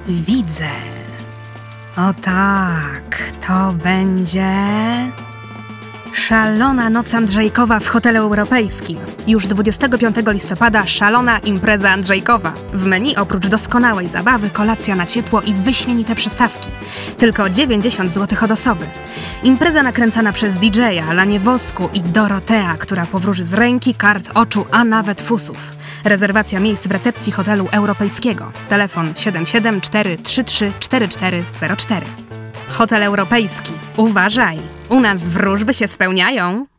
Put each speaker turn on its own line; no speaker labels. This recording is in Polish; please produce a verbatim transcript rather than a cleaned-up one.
Widzę. O tak, to będzie... Szalona noc Andrzejkowa w hotelu europejskim. Już dwudziestego piątego listopada szalona impreza Andrzejkowa. W menu oprócz doskonałej zabawy, kolacja na ciepło i wyśmienite przystawki. Tylko dziewięćdziesiąt złotych od osoby. Impreza nakręcana przez didżeja, lanie wosku i Dorotea, która powróży z ręki, kart, oczu, a nawet fusów. Rezerwacja miejsc w recepcji hotelu europejskiego. Telefon siedem siedem cztery trzy trzy cztery cztery zero cztery. Hotel Europejski. Uważaj, u nas wróżby się spełniają.